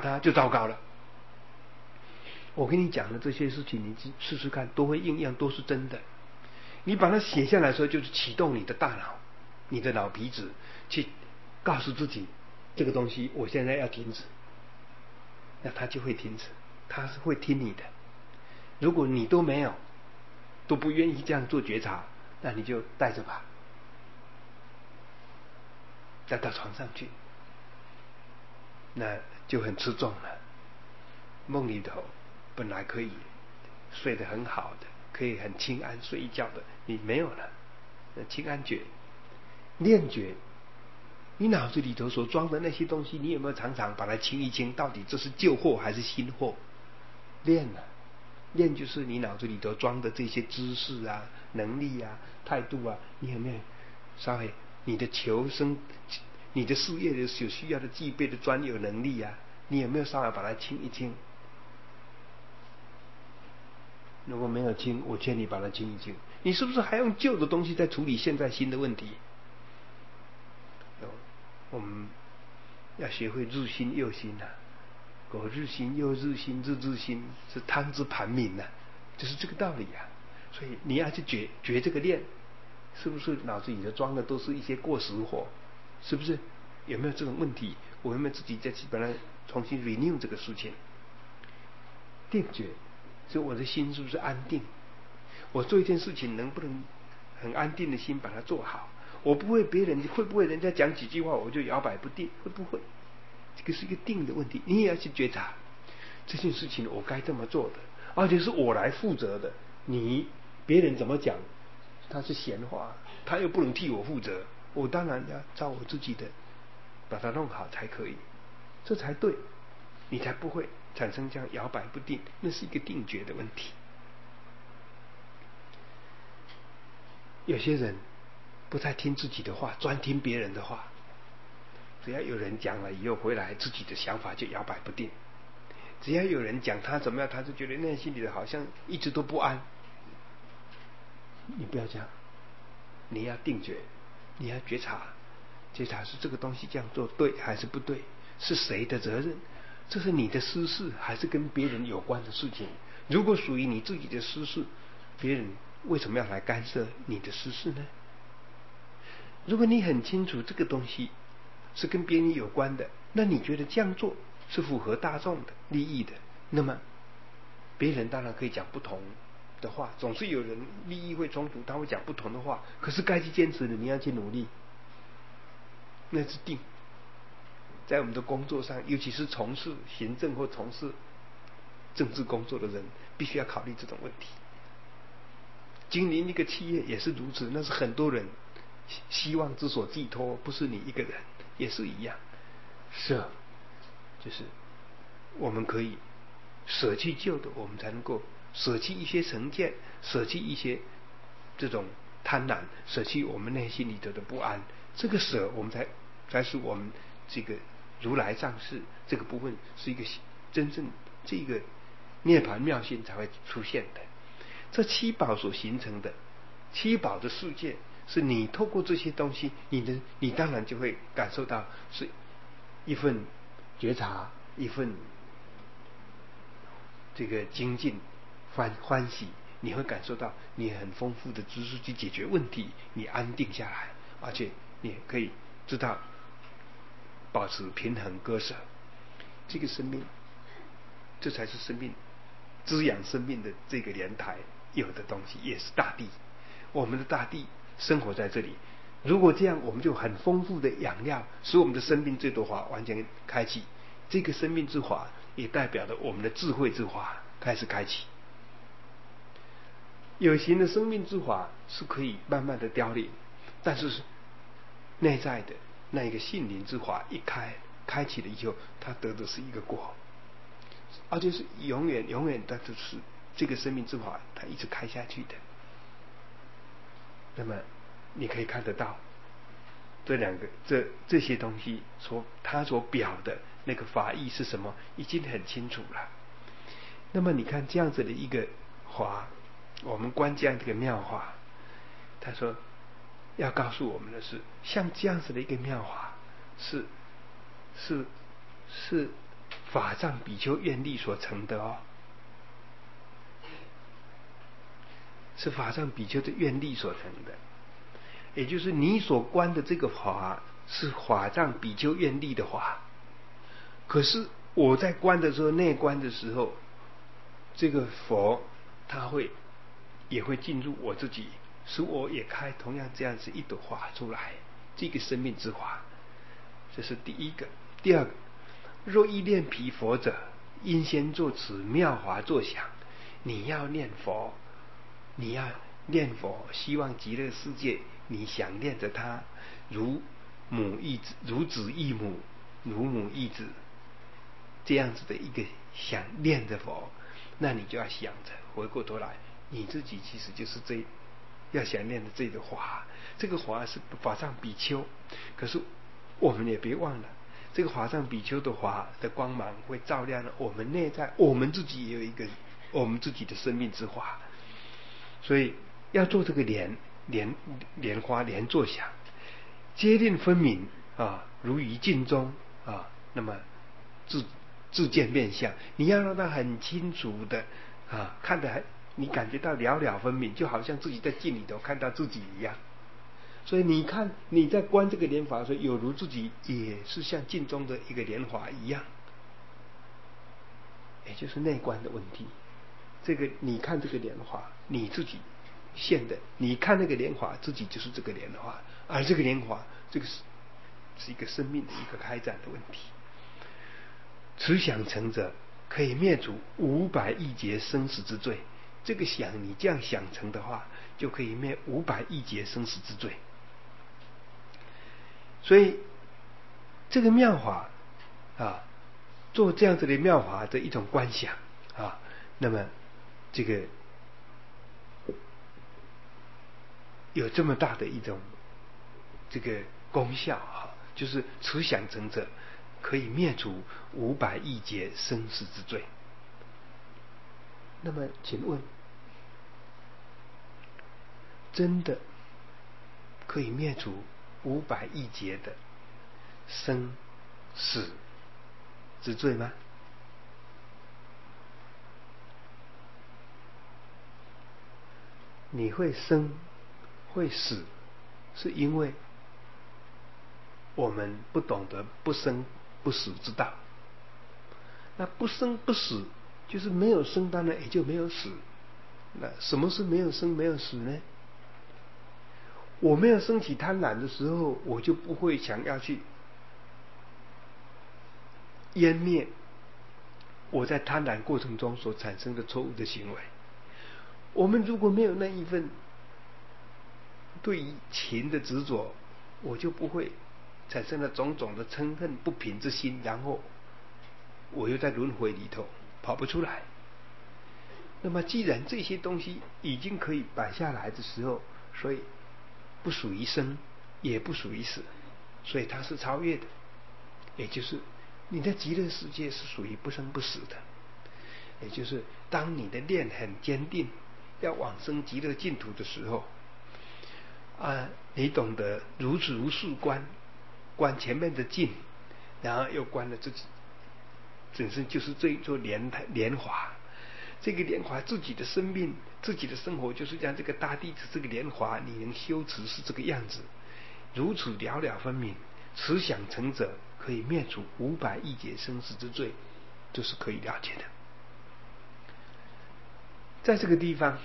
它就糟糕了。我跟你讲的这些事情，你试试看，都会应验，都是真的。你把它写下来的时候，就是启动你的大脑，你的脑皮质，去告诉自己，这个东西我现在要停止，那它就会停止，它是会听你的。如果你都没有，都不愿意这样做觉察，那你就带着吧，带到床上去，那就很吃重了。梦里头本来可以睡得很好的，可以很清安睡一觉的，你没有了。那清安觉、念觉，你脑子里头所装的那些东西，你有没有常常把它清一清？到底这是旧货还是新货？练了，练就是你脑子里头装的这些知识啊、能力啊、态度啊，你有没有稍微你的求生、你的事业的所需要的具备的专有能力啊，你有没有稍微把它清一清？如果没有清，我劝你把它清一清。你是不是还用旧的东西在处理现在新的问题？我们要学会日新又新啊，苟日新又日新，日日新，是汤之盘铭啊，就是这个道理啊。所以你要去觉这个念，是不是脑子里头装的都是一些过时货？是不是？有没有这种问题？我有没有自己再去把它重新 renew 这个事情？定觉，所以我的心是不是安定？我做一件事情能不能很安定的心把它做好？我不会别人会不会人家讲几句话我就摇摆不定？会不会？这个是一个定的问题，你也要去觉察这件事情我该这么做的，而且是我来负责的。你别人怎么讲，他是闲话，他又不能替我负责，我当然要照我自己的把它弄好才可以，这才对，你才不会产生这样摇摆不定，那是一个定觉的问题。有些人不太听自己的话，专听别人的话，只要有人讲了以后回来，自己的想法就摇摆不定。只要有人讲他怎么样，他就觉得内心里的好像一直都不安。你不要这样，你要定觉，你要觉察，觉察是这个东西这样做对还是不对，是谁的责任？这是你的私事还是跟别人有关的事情？如果属于你自己的私事，别人为什么要来干涉你的私事呢？如果你很清楚这个东西是跟别人有关的，那你觉得这样做是符合大众的利益的，那么别人当然可以讲不同的话，总是有人利益会冲突，他会讲不同的话，可是该去坚持的你要去努力，那是定。在我们的工作上，尤其是从事行政或从事政治工作的人，必须要考虑这种问题。经营一个企业也是如此，那是很多人希望之所寄托，不是你一个人，也是一样。舍，就是我们可以舍弃旧的，我们才能够舍弃一些成见，舍弃一些这种贪婪，舍弃我们内心里头的不安。这个舍，我们才是我们这个如来藏事这个部分是一个真正这个涅槃妙性才会出现的。这七宝所形成的七宝的世界，是你透过这些东西，你当然就会感受到是一份觉察，一份这个精进欢喜，你会感受到你很丰富的知识去解决问题，你安定下来，而且你可以知道保持平衡割舍，这个生命，这才是生命滋养生命的这个莲台有的东西，也是大地。我们的大地生活在这里，如果这样，我们就很丰富的养料，使我们的生命这朵花完全开启。这个生命之花也代表了我们的智慧之花开始开启。有形的生命之花是可以慢慢的凋零，但是内在的那一个性灵之花一开启了以后，它得的是一个果，而且是永远的，就是这个生命之花它一直开下去的。那么你可以看得到这两个这些东西它所表的那个法义是什么，已经很清楚了。那么你看这样子的一个法，我们观这样的一个妙法，他说要告诉我们的是，像这样子的一个妙法是法藏比丘愿力所成的哦，是法藏比丘的愿力所成的，也就是你所观的这个法是法藏比丘愿力的法。可是我在观的时候，内观的时候，这个佛他也会进入我自己，使我也开同样这样子一朵花出来，这个生命之花。这是第一个。第二个，若欲念彼佛者，应先作此妙法作想。你要念佛，你要念佛，希望极乐世界，你想念着他，如母忆子，如子忆母，如母忆子，这样子的一个想念着佛，那你就要想着，回过头来，你自己其实就是要想念的这个法。这个法是法藏比丘，可是我们也别忘了，这个法藏比丘的法的光芒会照亮了我们内在，我们自己也有一个我们自己的生命之花。所以要做这个莲花莲坐想，接令分明啊，如于镜中啊，那么自见面相，你要让它很清楚的啊，看得你感觉到了了分明，就好像自己在镜里头看到自己一样。所以你看你在观这个莲华的时候，有如自己也是像镜中的一个莲华一样，也就是内观的问题。这个你看这个莲华，你自己现的，你看那个莲华，自己就是这个莲华，而这个莲华，这个是一个生命的一个开展的问题。此想成者，可以灭除500亿劫生死之罪。这个想，你这样想成的话，就可以灭500亿劫生死之罪。所以这个妙法啊，做这样子的妙法的一种观想啊，那么这个有这么大的一种这个功效啊，就是此想成者可以灭除500亿劫生死之罪。那么请问，真的可以灭除500亿劫的生死之罪吗？你会生会死，是因为我们不懂得不生不死之道。那不生不死，就是没有生，当然也就没有死。那什么是没有生没有死呢？我没有升起贪婪的时候，我就不会想要去湮灭我在贪婪过程中所产生的错误的行为。我们如果没有那一份对于情的执着，我就不会产生了种种的嗔恨不平之心，然后我又在轮回里头跑不出来。那么既然这些东西已经可以摆下来的时候，所以不属于生，也不属于死，所以它是超越的。也就是你的极乐世界是属于不生不死的。也就是当你的念很坚定，要往生极乐净土的时候啊，你懂得如此如是观前面的境，然后又观了自己，本身就是这一座莲华。这个莲华自己的生命，自己的生活，就是像这个大地的这个莲华，你能修持是这个样子，如此了了分明。此想成者，可以灭除500亿劫生死之罪，这是可以了解的。在这个地方，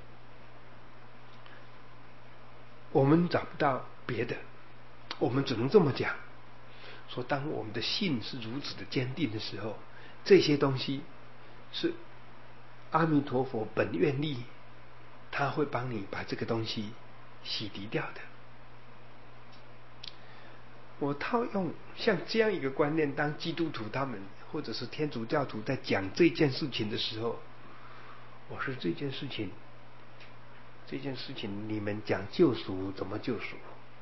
我们找不到别的，我们只能这么讲，说当我们的信是如此的坚定的时候，这些东西是阿弥陀佛本愿力，他会帮你把这个东西洗涤掉的。我套用像这样一个观念，当基督徒他们或者是天主教徒在讲这件事情的时候，我说这件事情你们讲救赎怎么救赎？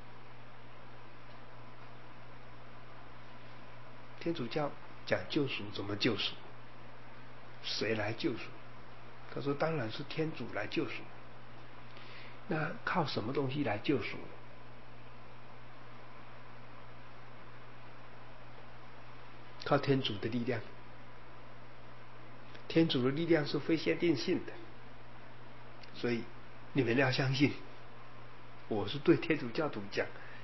天主教讲救赎怎么救赎？谁来救赎？他说当然是天主来救赎。那靠什么东西来救赎？靠天主的力量， 天主的力量是非先定性的，所以你们要相信。我是对天主教徒讲，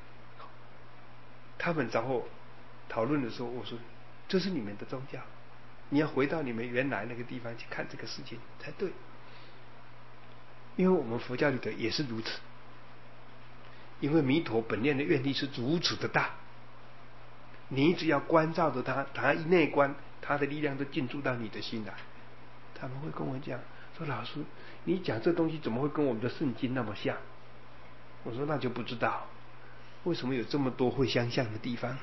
他们找我讨论的时候，我说这是你们的宗教，你要回到你们原来那个地方去看这个事情才对。因为我们佛教里头也是如此，因为弥陀本念的愿力是如此的大，你只要关照着他，他一内观，他的力量都进驻到你的心来。他们会跟我讲说，老师你讲这东西怎么会跟我们的圣经那么像？我说那就不知道为什么有这么多会相像的地方呢？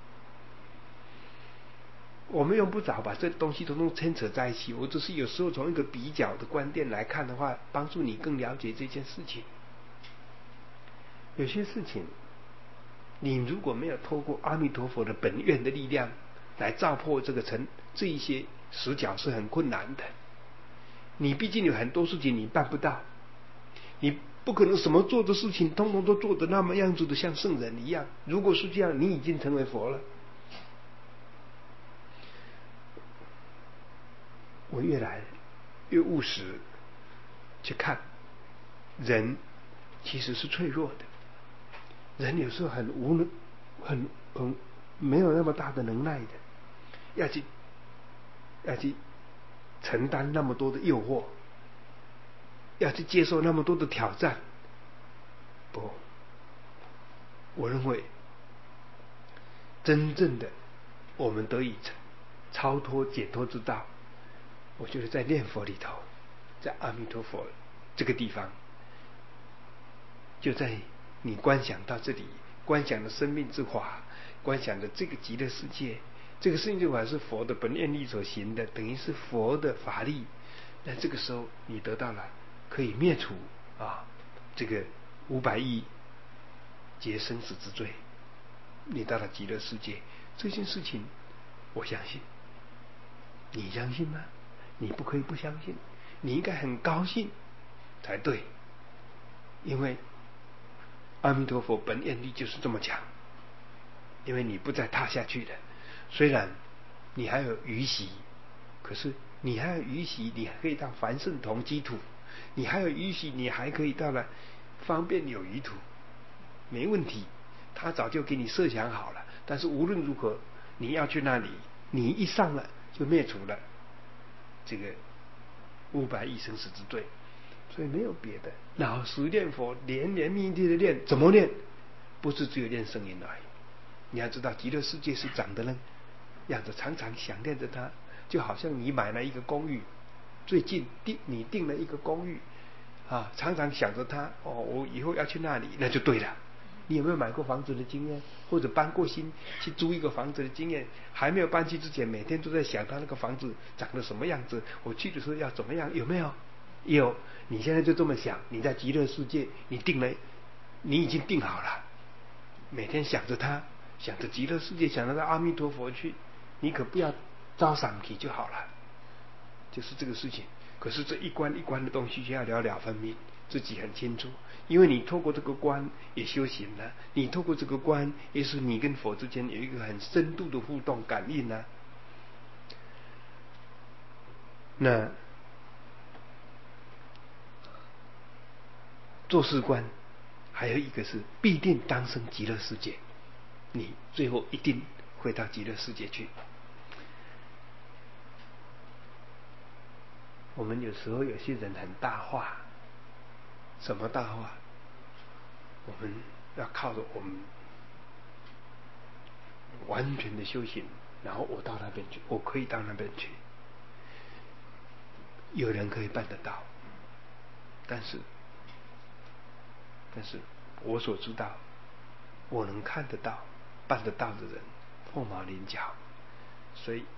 我们用不着把这东西都牵扯在一起，我只是有时候从一个比较的观点来看的话，帮助你更了解这件事情。有些事情你如果没有透过阿弥陀佛的本愿的力量来照破这一些死角，是很困难的。你毕竟有很多事情你办不到，你不可能什么做的事情通通都做得那么样子的像圣人一样。如果是这样，你已经成为佛了。我越来越务实去看，人其实是脆弱的，人有时候很无能，很没有那么大的能耐的，要去承担那么多的诱惑，要去接受那么多的挑战。不，我认为真正的我们得以超脱解脱之道，我觉得在念佛里头，在阿弥陀佛这个地方，就在你观想到这里，观想的生命之法，观想的这个极乐世界，这个生命之法是佛的本愿力所行的，等于是佛的法力。那这个时候你得到了可以灭除这个500亿劫生死之罪，你到了极乐世界，这件事情我相信。你相信吗？你不可以不相信，你应该很高兴才对，因为阿弥陀佛本愿力就是这么强。因为你不再踏下去了，虽然你还有余习，可是你还有余习，你还可以到凡圣同居土，你还有余习，你还可以到了方便有余土，没问题，他早就给你设想好了。但是无论如何，你要去那里，你一上了就灭除了这个500亿生死之罪，所以没有别的。老实念佛，连绵密地的念，怎么念？不是只有念声音而已。你要知道极乐世界是长的呢样子，常常想念着它，就好像你买了一个公寓，最近你订了一个公寓常常想着它，我以后要去那里，那就对了。你有没有买过房子的经验，或者搬过新去租一个房子的经验？还没有搬去之前，每天都在想他那个房子长得什么样子，我去的时候要怎么样？有没有？有。你现在就这么想，你在极乐世界，你已经定好了，每天想着他，想着极乐世界，想着阿弥陀佛去，你可不要招闪体就好了，就是这个事情。可是这一关一关的东西就要了了分明，自己很清楚，因为你透过这个关也修行了，你透过这个关也是你跟佛之间有一个很深度的互动感应啊。那做事观还有一个是必定当生极乐世界，你最后一定会到极乐世界去。我们有时候有些人很大话，什么大话？我们要靠着我们完全的修行，然后我到那边去，我可以到那边去。有人可以办得到，但是我所知道，我能看得到、办得到的人凤毛麟角，所以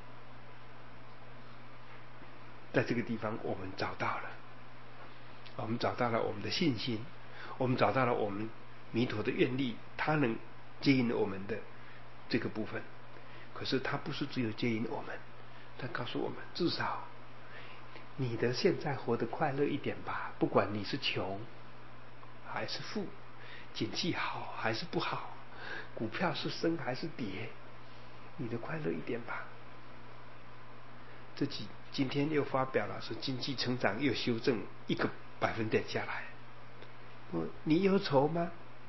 在这个地方我们找到了我们的信心，我们找到了我们弥陀的愿力，他能接引我们的这个部分。可是他不是只有接引我们，他告诉我们，至少你的现在活得快乐一点吧，不管你是穷还是富，景气好还是不好，股票是升还是跌，你的快乐一点吧。 今天又发表了说经济成长又修正1个百分点下来。你有愁吗？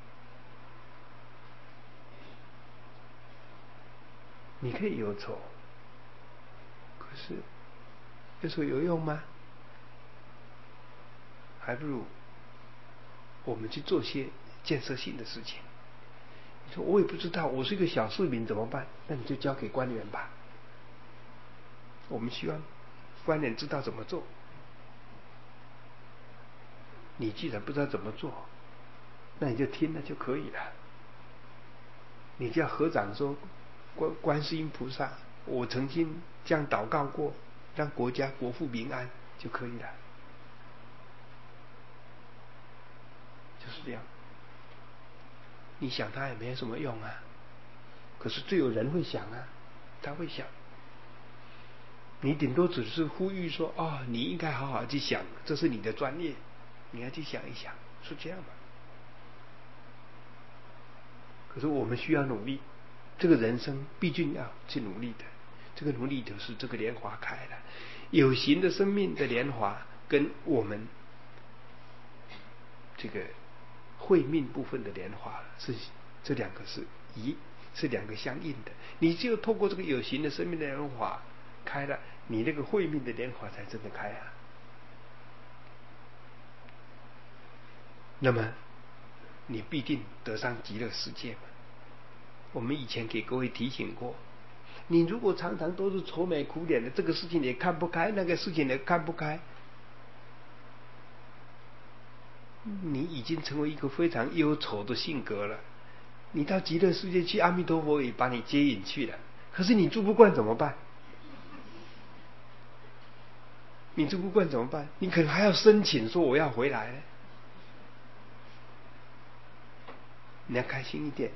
你可以有愁，可是有时候有用吗？还不如我们去做些建设性的事情。你说我也不知道，我是一个小市民怎么办？那你就交给官员吧。我们希望官员知道怎么做。你既然不知道怎么做，那你就听了就可以了。你叫合掌说，观世音菩萨，我曾经这样祷告过，让国家国富民安就可以了。就是这样。你想他也没有什么用啊，可是最有人会想啊，他会想。你顶多只是呼吁说，你应该好好去想，这是你的专业，你要去想一想，是这样吗？可是我们需要努力，这个人生毕竟要去努力的。这个努力就是这个莲花开了，有形的生命的莲花跟我们这个慧命部分的莲花这两个是两个相应的。你只有透过这个有形的生命的莲花开了，你那个慧命的莲花才真的开啊。那么你必定得上极乐世界嘛。我们以前给各位提醒过，你如果常常都是愁眉苦脸的，这个事情也看不开，那个事情也看不开，你已经成为一个非常忧愁的性格了。你到极乐世界去，阿弥陀佛也把你接引去了，可是你住不惯怎么办？你住不惯怎么办？你可能还要申请说我要回来呢。你要开心一点。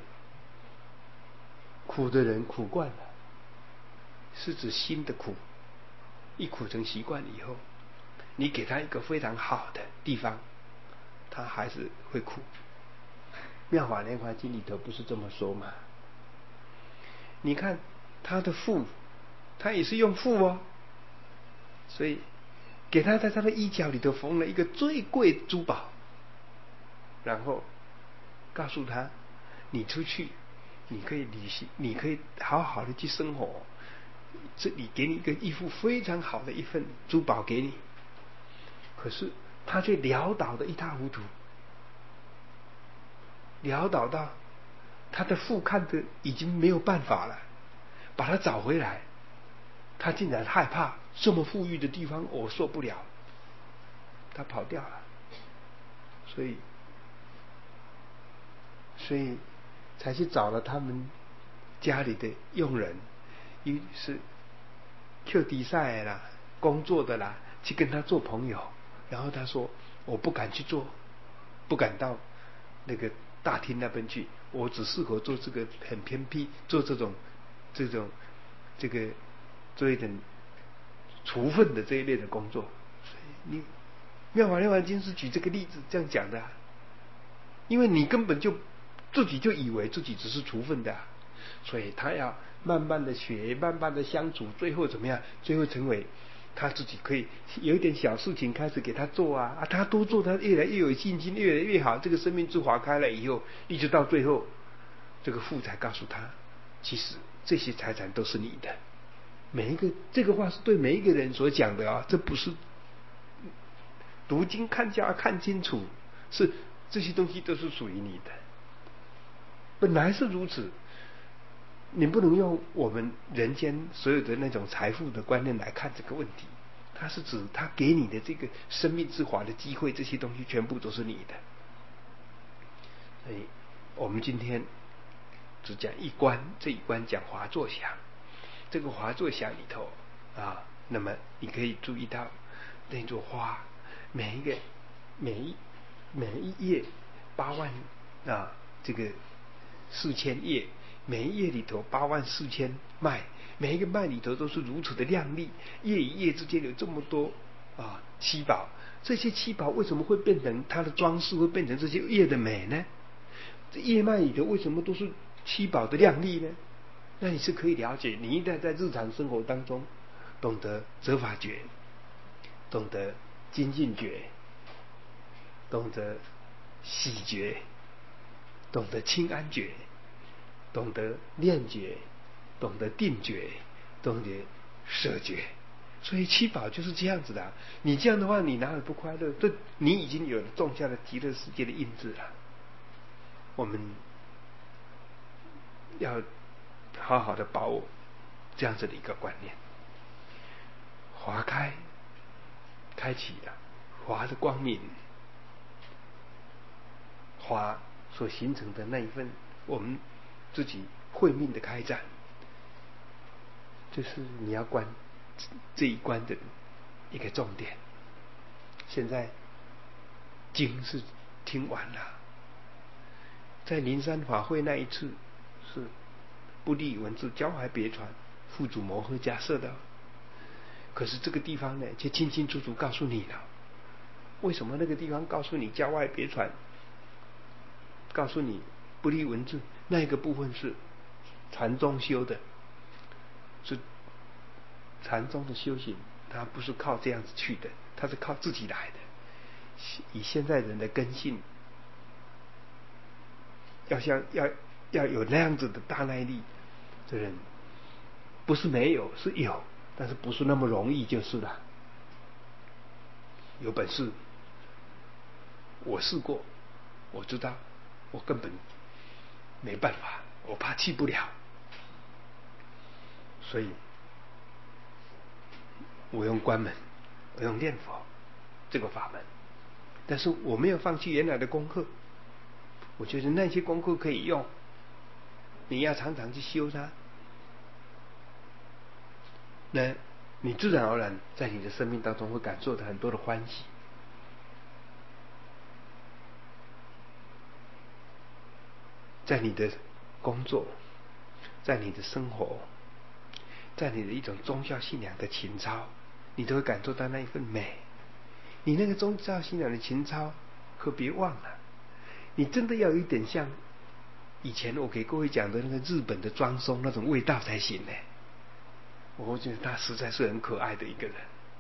苦的人苦惯了，是指心的苦。一苦成习惯以后，你给他一个非常好的地方，他还是会苦。妙法莲华经里头不是这么说吗？你看他的父，他也是用父哦，所以给他在他的衣角里头缝了一个最贵珠宝，然后告诉他，你出去你可以旅行，你可以好好的去生活，这里给你一副非常好的一份珠宝给你。可是他却潦倒的一塌糊涂，潦倒到他的父看的已经没有办法了，把他找回来，他竟然害怕这么富裕的地方我受不了，他跑掉了。所以才去找了他们家里的佣人，一是去比赛啦、工作的啦，去跟他做朋友。然后他说：“我不敢去做，不敢到那个大厅那边去，我只适合做这个很偏僻，做这个做一点处分的这一类的工作。”所以你妙法莲华经是举这个例子这样讲的，因为你根本就自己就以为自己只是处分的，所以他要慢慢的学，慢慢的相处，最后怎么样？最后成为他自己可以有一点小事情开始给他做啊，他多做，他越来越有信心，越来越好。这个生命之花开了以后，一直到最后，这个父才告诉他，其实这些财产都是你的。每一个这个话是对每一个人所讲的啊，这不是读经看经看清楚，是这些东西都是属于你的。本来是如此，你不能用我们人间所有的那种财富的观念来看这个问题。它是指他给你的这个生命之华的机会，这些东西全部都是你的。所以我们今天只讲一关，这一关讲华座想。这个华座想里头啊，那么你可以注意到那朵花，每一页8万啊，这个4000页，每一页里头84000脉，每一个脉里头都是如此的亮丽，页与页之间有这么多七宝。这些七宝为什么会变成它的装饰，会变成这些页的美呢？这页脉里头为什么都是七宝的亮丽呢？那你是可以了解，你一旦在日常生活当中懂得责法觉，懂得精进觉，懂得喜觉，懂得清安觉，懂得念觉，懂得定觉，懂得舍觉。所以七宝就是这样子的你这样的话，你哪里不快乐？这你已经有了种下了极乐世界的因子了。我们要好好的把握这样子的一个观念。华开启了，华的光明，华所形成的那一份我们自己慧命的开展，这是你要观这一关的一个重点。现在经是听完了，在灵山法会那一次是不立文字，教还别传，父祖摩诃迦设的。可是这个地方呢，就清清楚楚告诉你了，为什么那个地方告诉你教外别传，告诉你不立文字，那一个部分是禅宗修的，是禅宗的修行，它不是靠这样子去的，它是靠自己来的。以现在人的根性，要有那样子的大耐力的人，不是没有，是有，但是不是那么容易就是了。有本事，我试过，我知道，我根本没办法，我怕去不了，所以我用关门，我用念佛这个法门，但是我没有放弃原来的功课。我觉得那些功课可以用，你要常常去修它，那你自然而然在你的生命当中会感受到很多的欢喜。在你的工作，在你的生活，在你的一种宗教信仰的情操，你都会感受到那一份美。你那个宗教信仰的情操，可别忘了，你真的要有一点像以前我给各位讲的那个日本的庄松那种味道才行呢。我觉得他实在是很可爱的一个人，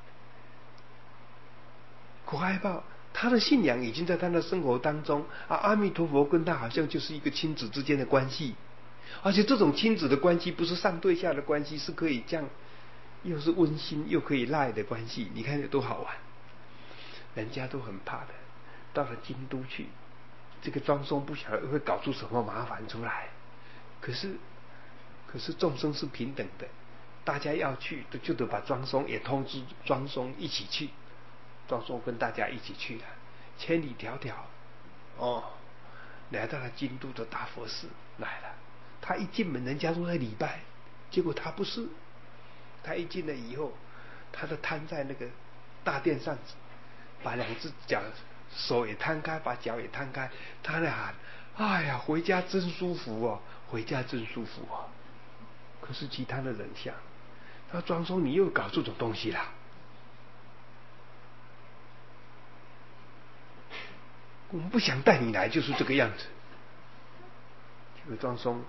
可爱吧？他的信仰已经在他的生活当中阿弥陀佛跟他好像就是一个亲子之间的关系，而且这种亲子的关系不是上对下的关系，是可以这样，又是温馨又可以赖的关系。你看有多好玩，人家都很怕的。到了京都去，这个庄松不晓得会搞出什么麻烦出来。可是众生是平等的，大家要去就得把庄松也通知庄松一起去。庄松跟大家一起去了，千里迢迢来到了京都的大佛寺来了。他一进门，人家都在礼拜，结果他不是。他一进来以后，他就瘫在那个大殿上，把两只脚手也摊开，把脚也摊开，他在喊：“哎呀，回家真舒服哦，回家真舒服哦。”可是其他的人想，他庄松你又搞这种东西啦。我们不想带你来，就是这个样子。这个庄松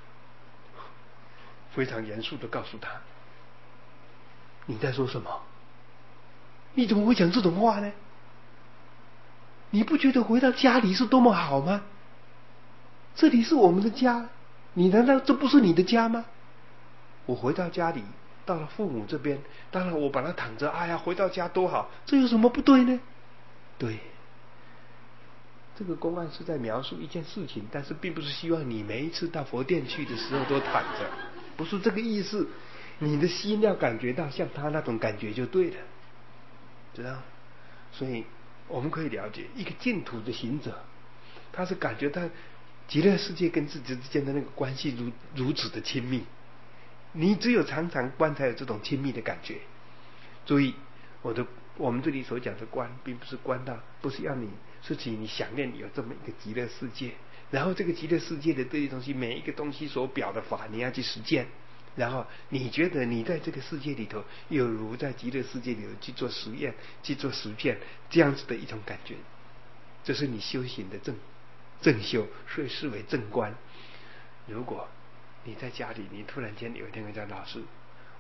非常严肃的告诉他：“你在说什么？你怎么会讲这种话呢？你不觉得回到家里是多么好吗？这里是我们的家，你难道这不是你的家吗？我回到家里，到了父母这边，当然我把他躺着，哎呀，回到家多好，这有什么不对呢？对。”这个公案是在描述一件事情，但是并不是希望你每一次到佛殿去的时候都躺着，不是这个意思。你的心要感觉到像他那种感觉就对了，知道？所以我们可以了解，一个净土的行者，他是感觉到极乐世界跟自己之间的那个关系如此的亲密。你只有常常观才有这种亲密的感觉。注意，我们这里所讲的观，并不是观到，不是要你是指你想念有这么一个极乐世界，然后这个极乐世界的这些东西，每一个东西所表的法，你要去实践，然后你觉得你在这个世界里头，有如在极乐世界里头去做实验、去做实践，这样子的一种感觉，这是你修行的正修，所以视为正观。如果你在家里，你突然间有一天会讲：“老师，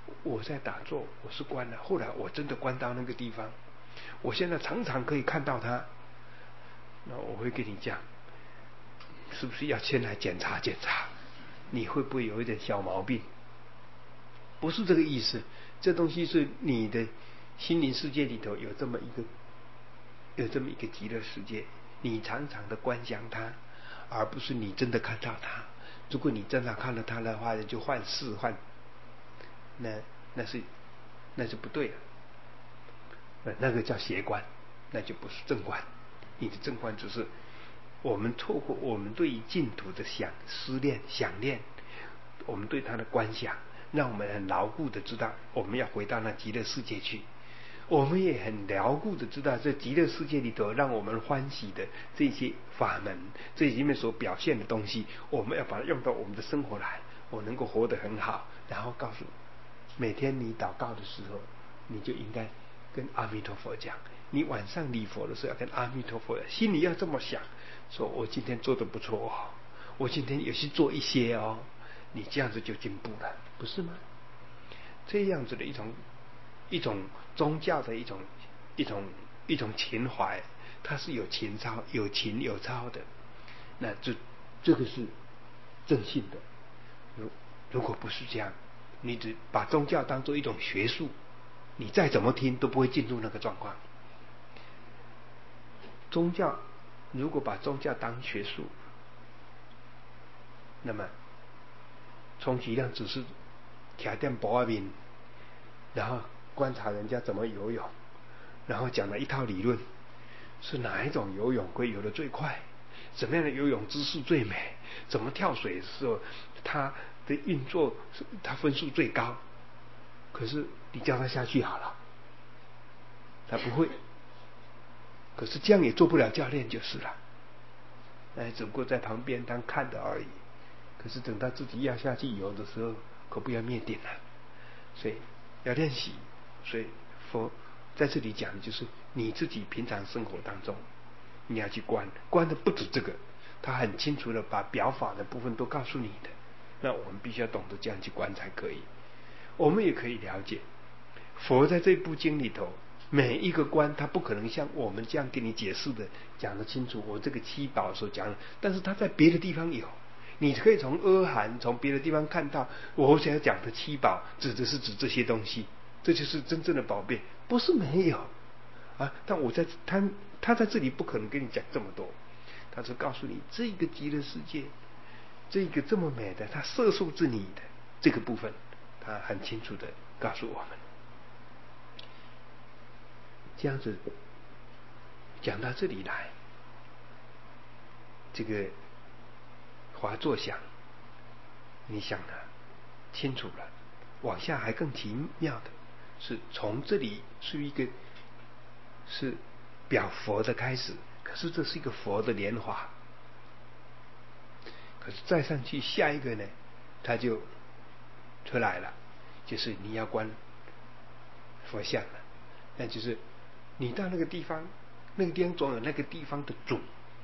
我在打坐，我是观了，后来我真的观到那个地方，我现在常常可以看到它。那我会跟你讲，是不是要先来检查检查，你会不会有一点小毛病？不是这个意思，这东西是你的心灵世界里头有这么一个极乐世界，你常常的观想它，而不是你真的看到它。如果你真的看到它的话，就幻视幻，那是不对的，那个叫邪观，那就不是正观。你的正观只是我们透过我们对于净土的思念、想念，我们对它的观想，让我们很牢固的知道我们要回到那极乐世界去。我们也很牢固的知道，这极乐世界里头让我们欢喜的这些法门，这里面所表现的东西，我们要把它用到我们的生活来，我能够活得很好。然后告诉每天你祷告的时候，你就应该跟阿弥陀佛讲，你晚上礼佛的时候要跟阿弥陀佛，心里要这么想，说我今天做得不错哦，我今天也去做一些哦，你这样子就进步了，不是吗？这样子的一种宗教的一种情怀，它是有情操、有情有操的。那这个是正信的。如果不是这样，你只把宗教当作一种学术，你再怎么听都不会进入那个状况。宗教如果把宗教当学术，那么充其量只是徛在博面，然后观察人家怎么游泳，然后讲了一套理论，是哪一种游泳会游得最快，怎么样的游泳姿势最美，怎么跳水的时候他的运作他分数最高。可是你叫他下去好了，他不会。可是这样也做不了教练就是了，只不过在旁边当看的而已。可是等到自己要下去游的时候，可不要灭顶了。所以要练习。所以佛在这里讲的就是你自己平常生活当中，你要去观的不止这个，他很清楚的把表法的部分都告诉你的。那我们必须要懂得这样去观才可以。我们也可以了解，佛在这部经里头每一个观，他不可能像我们这样给你解释的讲得清楚。我这个七宝所讲的，但是他在别的地方有，你可以从阿含从别的地方看到，我想要讲的七宝指的是指这些东西，这就是真正的宝贝，不是没有啊。但我在他在这里不可能跟你讲这么多，他是告诉你这个极乐世界，这个这么美的，他摄受之你的这个部分，他很清楚的告诉我们。这样子讲到这里来，这个华座想，你想的清楚了，往下还更奇妙的是，从这里是表佛的开始，可是这是一个佛的莲华，可是再上去下一个呢，它就出来了，就是你要观佛像了，那就是你到那个地方，那个地方总有那个地方的主。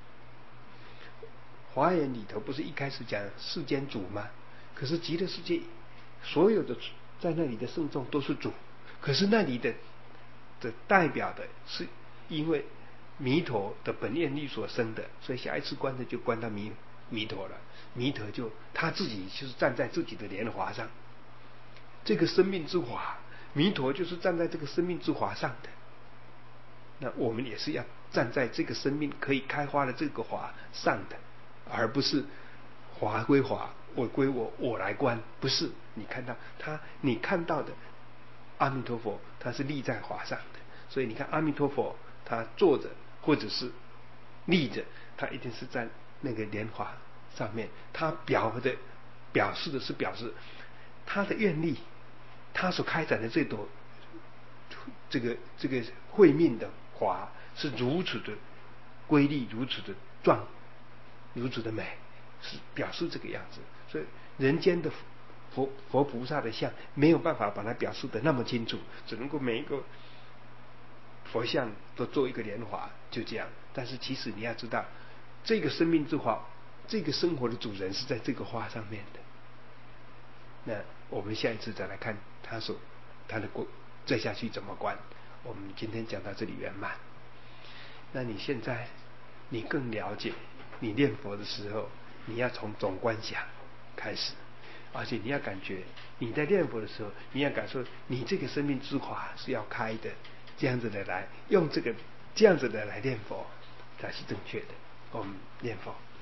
华严里头不是一开始讲世间主吗？可是极乐世界所有的在那里的圣众都是主，可是那里的代表的是因为弥陀的本愿力所生的，所以下一次观的就观到弥陀了。弥陀就他自己就是站在自己的莲华上，这个生命之华，弥陀就是站在这个生命之华上的。那我们也是要站在这个生命可以开花的这个华上的，而不是华归华，我归我，我来观，不是。你看到的阿弥陀佛，他是立在华上的，所以你看阿弥陀佛，他坐着或者是立着，他一定是在那个莲华上面。他表示他的愿力，他所开展的这朵这个慧命的华是如此的瑰丽，如此的壮，如此的美，是表示这个样子。所以人间的佛菩萨的像没有办法把它表示的那么清楚，只能够每一个佛像都做一个莲华，就这样。但是其实你要知道，这个生命之华，这个生活的主人是在这个花上面的。那我们下一次再来看他的再下去怎么观。我们今天讲到这里圆满。那你现在你更了解，你念佛的时候，你要从总观想开始，而且你要感觉你在念佛的时候，你要感受你这个生命之华是要开的，这样子的来用这样子的来念佛才是正确的。我们念佛。